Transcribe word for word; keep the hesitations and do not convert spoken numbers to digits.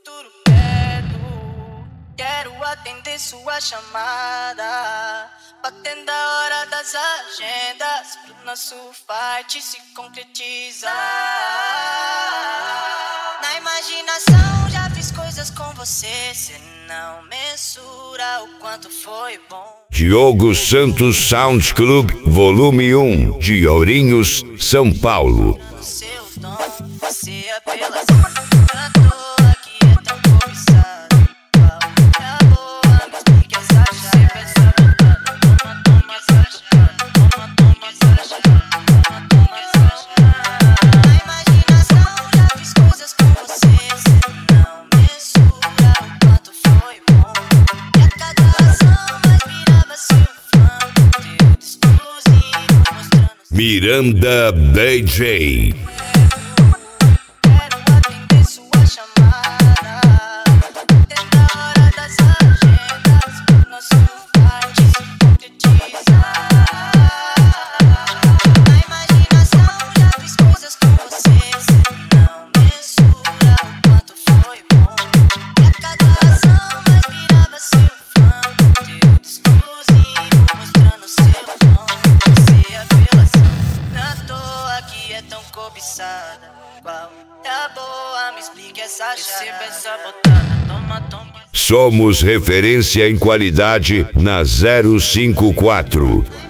futuro perto. Quero atender sua chamada, batendo a hora das agendas, pro nosso fight se concretizar. Na imaginação já fiz coisas com você, cê não mensura o quanto foi bom. Diogo Santos Sound Club, volume um, de Ourinhos, São Paulo. Seu dom, você é pela à toa que é tão cobiçado. É boa, me explique essa chave, essa botada. Toma, toma essa chave, toma, toma essa chave, toma, toma essa chave. Na imaginação já fiz coisas com você, cê não mensura o quanto foi bom. E a cada ação mais virava seu fã, conteúdo exclusivo mostrando. Miranda D J. Quero atender sua chamada, batendo a hora das agendas, pro nosso fight se concretizar. Na imaginação já fiz coisas com você, cê não mensura o quanto foi bom. E a cada ação mais virava seu fã, conteúdo exclusivo mostrando seu dom. Você é apelação, na toa que é tão cobiçada. Qual é a boa, me explique essa chave. Receba essa botada, toma, toma. Somos referência em qualidade na zero cinco quatro.